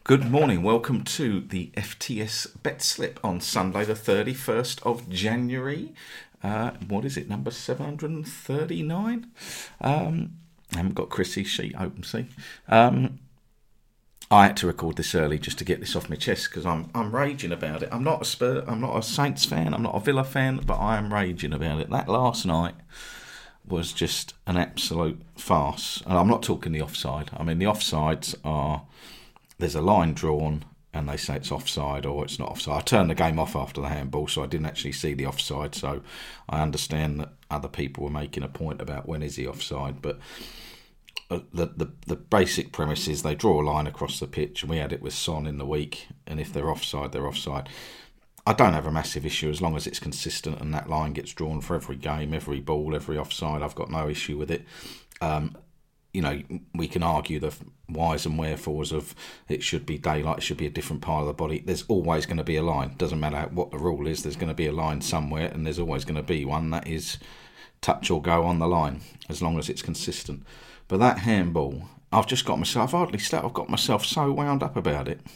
Good morning. Welcome to the FTS Bet Slip on Sunday, the 31st of January. What is it? Number 739. I haven't got Chrissy's sheet open. See, I had to record this early just to get this off my chest because I'm raging about it. I'm not a Saints fan. I'm not a Villa fan, but I am raging about it. That last night was just an absolute farce. And I'm not talking the offside. I mean, the offsides are. There's a line drawn and they say it's offside or it's not offside. I turned the game off after the handball, so I didn't actually see the offside. So I understand that other people were making a point about when is he offside. But the basic premise is they draw a line across the pitch, and we had it with Son in the week. And if they're offside, they're offside. I don't have a massive issue as long as it's consistent and that line gets drawn for every game, every ball, every offside. I've got no issue with it. We can argue the whys and wherefores of it should be daylight, it should be a different part of the body. There's always going to be a line. Doesn't matter what the rule is, there's going to be a line somewhere, and there's always going to be one that is touch or go on the line, as long as it's consistent. But that handball, I've got myself so wound up about it.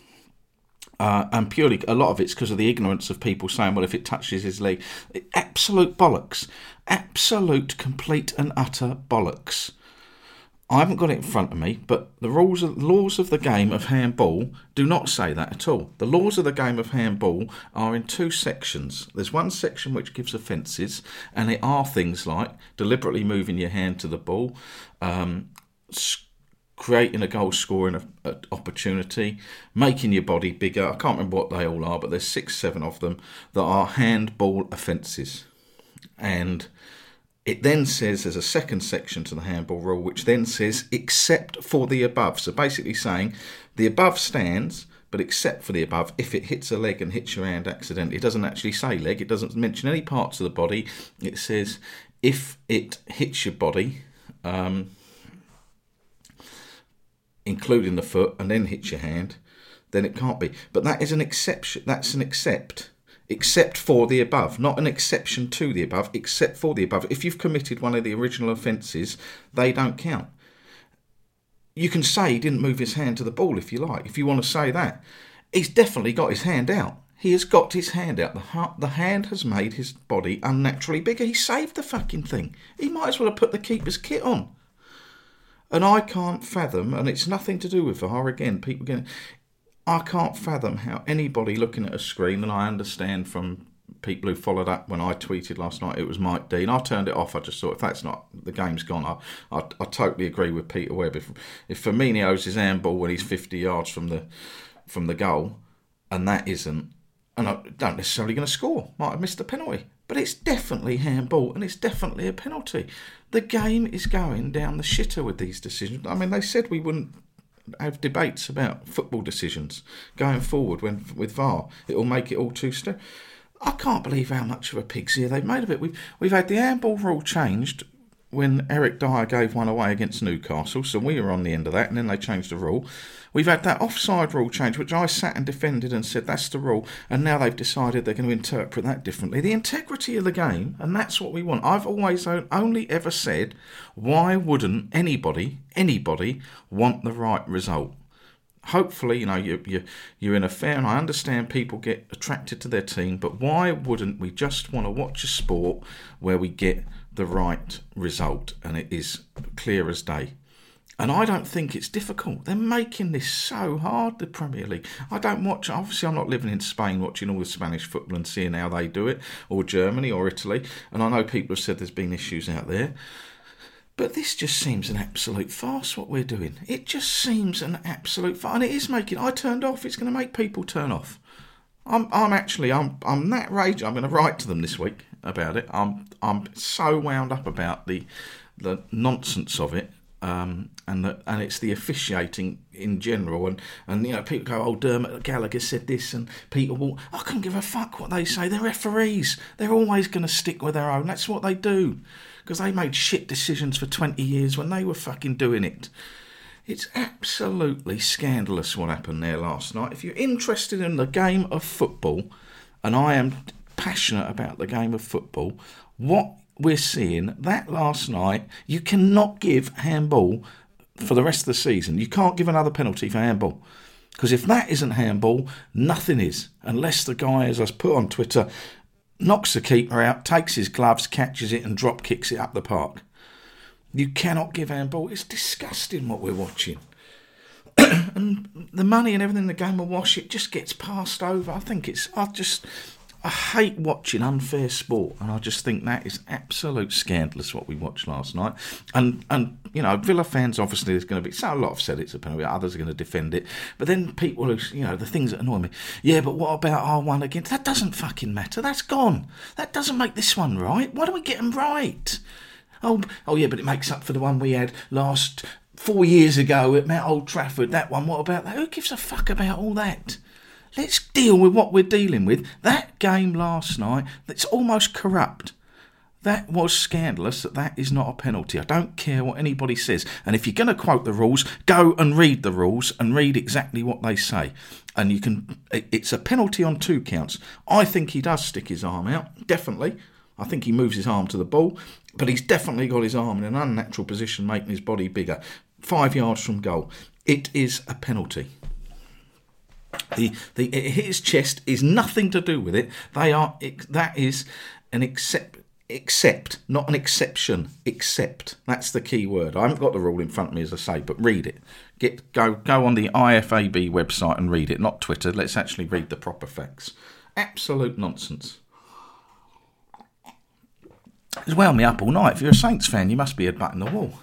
And purely, a lot of it's because of the ignorance of people saying, well, if it touches his leg. Absolute bollocks. Absolute, complete and utter bollocks. I haven't got it in front of me, but the laws of the game of handball do not say that at all. The laws of the game of handball are in two sections. There's one section which gives offences, and it are things like deliberately moving your hand to the ball, creating a goal-scoring opportunity, making your body bigger. I can't remember what they all are, but there's 6-7 of them that are handball offences. And it then says there's a second section to the handball rule which then says except for the above. So basically saying the above stands, but except for the above, if it hits a leg and hits your hand accidentally. It doesn't actually say leg. It doesn't mention any parts of the body. It says if it hits your body, including the foot, and then hits your hand, then it can't be. But that is an exception. That's an except for the above, not an exception to the above, except for the above. If you've committed one of the original offences, they don't count. You can say he didn't move his hand to the ball if you like, if you want to say that. He's definitely got his hand out. He has got his hand out. The hand has made his body unnaturally bigger. He saved the fucking thing. He might as well have put the keeper's kit on. And I can't fathom, and it's nothing to do with VAR, again, I can't fathom how anybody looking at a screen, and I understand from people who followed up when I tweeted last night, it was Mike Dean. I turned it off. I just thought, if that's not, the game's gone. I totally agree with Peter Webb. If Firmino's his handball when he's 50 yards from the goal, and that isn't, and I don't necessarily going to score, might have missed a penalty. But it's definitely handball, and it's definitely a penalty. The game is going down the shitter with these decisions. I mean, they said we wouldn't have debates about football decisions going forward with VAR. It will make it all too stiff. I can't believe how much of a pig's ear they've made of it. We've had the handball rule changed when Eric Dyer gave one away against Newcastle, so we were on the end of that, and then they changed the rule. We've had that offside rule change, which I sat and defended and said that's the rule, and now they've decided they're going to interpret that differently. The integrity of the game, and that's what we want. I've always only ever said, why wouldn't anybody want the right result? Hopefully, you're in a fair, and I understand people get attracted to their team, but why wouldn't we just want to watch a sport where we get the right result and it is clear as day? And I don't think it's difficult. They're making this so hard, the Premier League. I don't watch, obviously I'm not living in Spain watching all the Spanish football and seeing how they do it, or Germany or Italy, and I know people have said there's been issues out there. But this just seems an absolute farce, what we're doing. It just seems an absolute farce. And it is making... I turned off. It's going to make people turn off. I'm that rage. I'm going to write to them this week about it. I'm so wound up about the nonsense of it. And it's the officiating in general, and people go, oh, Dermot Gallagher said this, and Peter Wall. I couldn't give a fuck what they say. They're referees. They're always going to stick with their own. That's what they do, because they made shit decisions for 20 years when they were fucking doing it. It's absolutely scandalous what happened there last night. If you're interested in the game of football, and I am passionate about the game of football, what we're seeing that last night, you cannot give handball for the rest of the season. You can't give another penalty for handball. Because if that isn't handball, nothing is. Unless the guy, as I put on Twitter, knocks the keeper out, takes his gloves, catches it and drop kicks it up the park. You cannot give handball. It's disgusting what we're watching. And the money and everything in the game of wash, it just gets passed over. I hate watching unfair sport, and I just think that is absolute scandalous what we watched last night. And you know, Villa fans, obviously there's going to be, so a lot have said it's a penalty, others are going to defend it, but then people who, you know, the things that annoy me, yeah, but what about our one against, that doesn't fucking matter, that's gone. That doesn't make this one right. Why don't we get them right? Oh yeah, but it makes up for the one we had last 4 years ago at Old Trafford, that one, what about that? Who gives a fuck about all that? Let's deal with what we're dealing with. That game last night, that's almost corrupt. That was scandalous. That is not a penalty. I don't care what anybody says. And if you're going to quote the rules, go and read the rules and read exactly what they say. And it's a penalty on 2 counts. I think he does stick his arm out, definitely. I think he moves his arm to the ball, but he's definitely got his arm in an unnatural position, making his body bigger. 5 yards from goal. It is a penalty. His chest is nothing to do with it. That is an accept, not an exception. Accept. That's the key word. I haven't got the rule in front of me, as I say, but read it. Go on the IFAB website and read it, not Twitter. Let's actually read the proper facts. Absolute nonsense. It's wound me up all night. If you're a Saints fan, you must be headbutting the wall.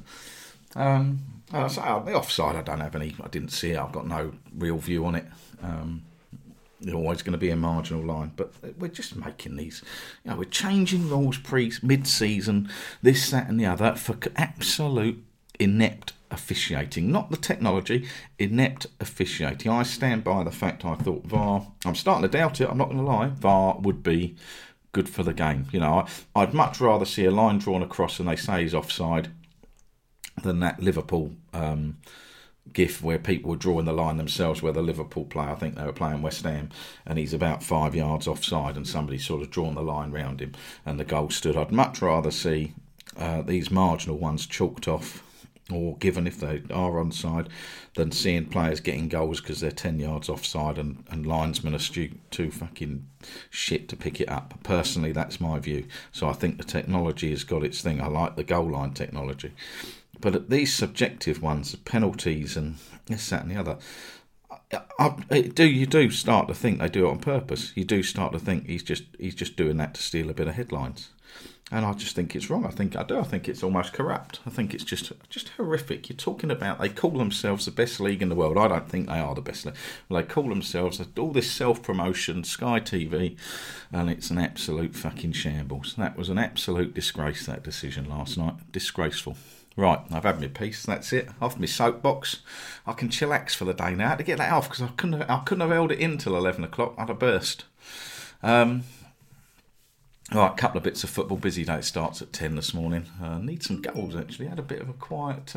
The offside, I didn't see it. I've got no real view on it. There's always going to be a marginal line, but we're just making these, you know, we're changing rules mid-season, this, that and the other, for absolute inept officiating. Not the technology, inept officiating. I stand by the fact I thought VAR, I'm starting to doubt it, I'm not going to lie, VAR would be good for the game. You know, I'd much rather see a line drawn across and they say he's offside than that Liverpool gif where people were drawing the line themselves, where the Liverpool player, I think they were playing West Ham, and he's about 5 yards offside and somebody's sort of drawn the line round him and the goal stood. I'd much rather see these marginal ones chalked off or given if they are onside than seeing players getting goals because they're 10 yards offside and linesmen are too fucking shit to pick it up. Personally, that's my view. So I think the technology has got its thing. I like the goal line technology. But these subjective ones, penalties and this, that and the other, you do start to think they do it on purpose. You do start to think he's just doing that to steal a bit of headlines. And I just think it's wrong. I think it's almost corrupt. I think it's just horrific. You're talking about, they call themselves the best league in the world. I don't think they are the best league. Well, they call themselves all this self-promotion, Sky TV, and it's an absolute fucking shambles. That was an absolute disgrace, that decision last night. Disgraceful. Right, I've had my piece, that's it. Off my soapbox. I can chillax for the day now. I had to get that off because I couldn't have held it in till 11 o'clock. I'd have burst. Right, a couple of bits of football. Busy day, starts at 10 this morning. Need some goals, actually. Had a bit of a quiet,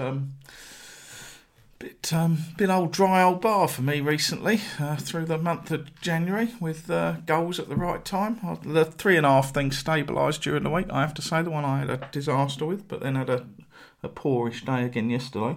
bit old dry old bar for me recently through the month of January with goals at the right time. The 3.5 thing stabilised during the week, I have to say. The one I had a disaster with, but then had a poorish day again yesterday.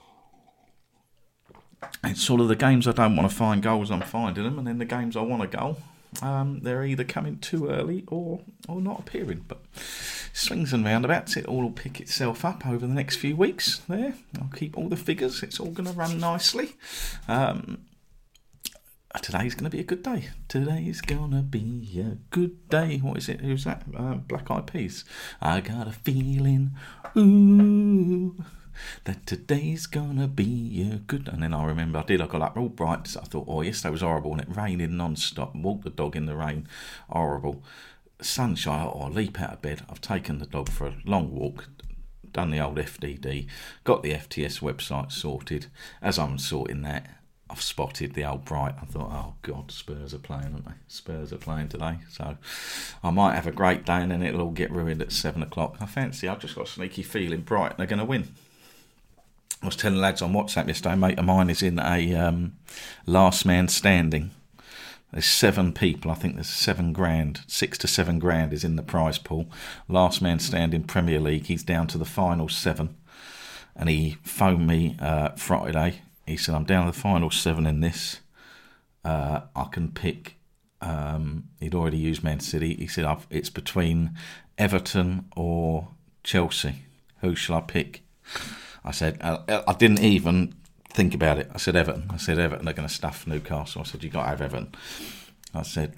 It's sort of the games I don't want to find goals, I'm finding them, and then the games I want a goal, they're either coming too early or not appearing. But swings and roundabouts, it all will pick itself up over the next few weeks there. I'll keep all the figures, it's all going to run nicely. Today's going to be a good day. Today's going to be a good day. What is it? Who's that? Black Eyed Peas. I got a feeling, ooh, that today's going to be a good... And then I remember I got up all bright. So I thought, oh, yesterday was horrible. And it raining non-stop. Walked the dog in the rain. Horrible. Sunshine. Oh, I leap out of bed. I've taken the dog for a long walk. Done the old FDD. Got the FTS website sorted. As I'm sorting that, I've spotted the old Bright. I thought, oh God, Spurs are playing, aren't they? Spurs are playing today. So I might have a great day and then it'll all get ruined at 7 o'clock. I've just got a sneaky feeling Brighton are going to win. I was telling lads on WhatsApp yesterday, a mate of mine is in a last man standing. There's 7 people, I think there's 7 grand, 6 to 7 grand is in the prize pool. Last man standing Premier League, he's down to the final 7. And he phoned me Friday. he said, I'm down to the final 7 in this. I can pick. He'd already used Man City. He said, it's between Everton or Chelsea. Who shall I pick? I said, I didn't even think about it. I said Everton. Everton are going to stuff Newcastle. I said, you got to have Everton. I said,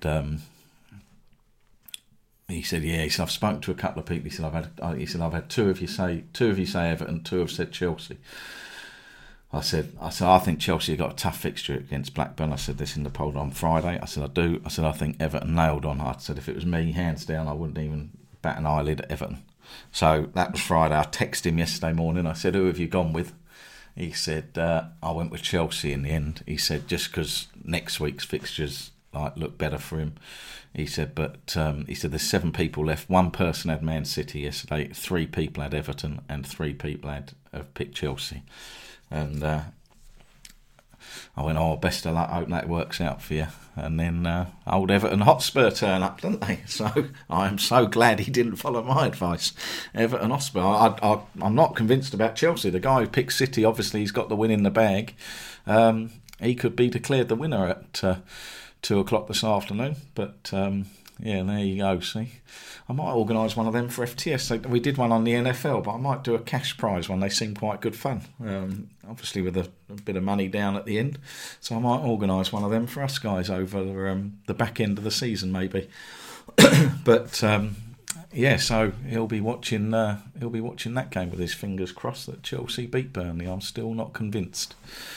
he said, yeah. He said, I've spoken to a couple of people. He said, I've had two of you say Everton, 2 have said Chelsea. I said, I think Chelsea have got a tough fixture against Blackburn. I said this in the poll on Friday. I said, I do. I said, I think Everton nailed on. I said, if it was me, hands down, I wouldn't even bat an eyelid at Everton. So that was Friday. I texted him yesterday morning. I said, who have you gone with? He said, I went with Chelsea in the end. He said, just because next week's fixtures look better for him. He said, but he said there's 7 people left. 1 person had Man City yesterday. 3 people had Everton, and 3 people have picked Chelsea. And I went, best of luck, hope that works out for you. And then old Everton Hotspur turn up, didn't they? So I am so glad he didn't follow my advice. Everton Hotspur. I'm not convinced about Chelsea. The guy who picked City, obviously he's got the win in the bag. He could be declared the winner at 2 o'clock this afternoon. But yeah, there you go, see. I might organise one of them for FTS. We did one on the NFL, but I might do a cash prize one. They seem quite good fun, obviously with a bit of money down at the end. So I might organise one of them for us guys over the back end of the season, maybe. But yeah, so he'll be watching that game with his fingers crossed that Chelsea beat Burnley. I'm still not convinced.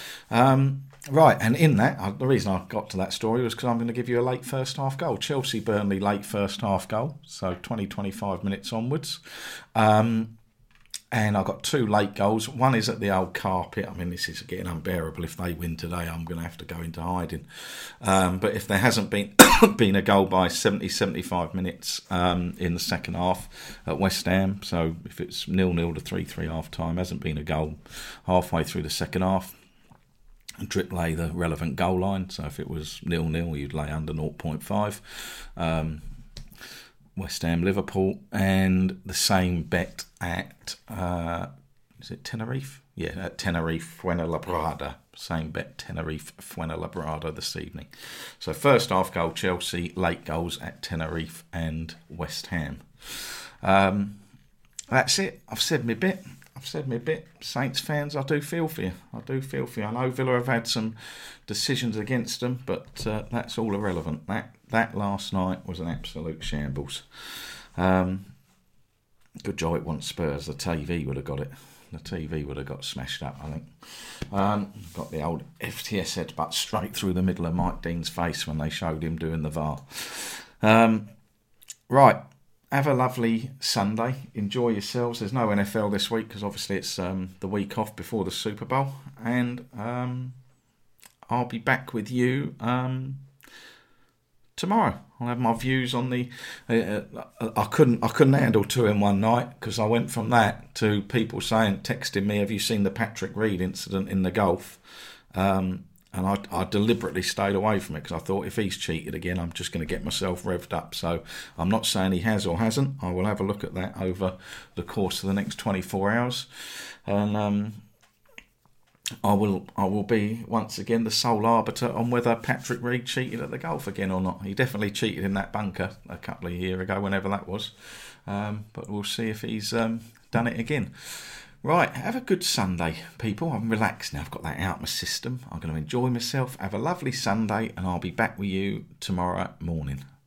Right, and in that, the reason I got to that story was because I'm going to give you a late first half goal. Chelsea-Burnley late first half goal, so 20-25 minutes onwards. And I got 2 late goals. One is at the old carpet. I mean, this is getting unbearable. If they win today, I'm going to have to go into hiding. But if there hasn't been a goal by 70-75 minutes in the second half at West Ham, so if it's 0-0 to 3-3 half time, hasn't been a goal halfway through the second half, Drip lay the relevant goal line, so if it was 0-0 you'd lay under 0.5. West Ham Liverpool, and the same bet at is it Tenerife? Yeah, at Tenerife Fuenlabrada. Same bet, Tenerife Fuenlabrada this evening. So first half goal Chelsea, late goals at Tenerife and West Ham. That's it. I've said my bit. Saints fans, I do feel for you. I know Villa have had some decisions against them, but that's all irrelevant. That last night was an absolute shambles. Good job it wasn't Spurs. The TV would have got it. The TV would have got smashed up, I think. Got the old FTS headbutt straight through the middle of Mike Dean's face when they showed him doing the VAR. Right. Have a lovely Sunday. Enjoy yourselves. There's no NFL this week because obviously it's the week off before the Super Bowl. And I'll be back with you tomorrow. I'll have my views on the... I couldn't handle 2 in one night because I went from that to people texting me, have you seen the Patrick Reed incident in the Gulf? And I deliberately stayed away from it because I thought if he's cheated again, I'm just going to get myself revved up. So I'm not saying he has or hasn't. I will have a look at that over the course of the next 24 hours. And I will be, once again, the sole arbiter on whether Patrick Reed cheated at the Gulf again or not. He definitely cheated in that bunker a couple of years ago, whenever that was. But we'll see if he's done it again. Right, have a good Sunday, people. I'm relaxed now. I've got that out of my system. I'm going to enjoy myself. Have a lovely Sunday, and I'll be back with you tomorrow morning.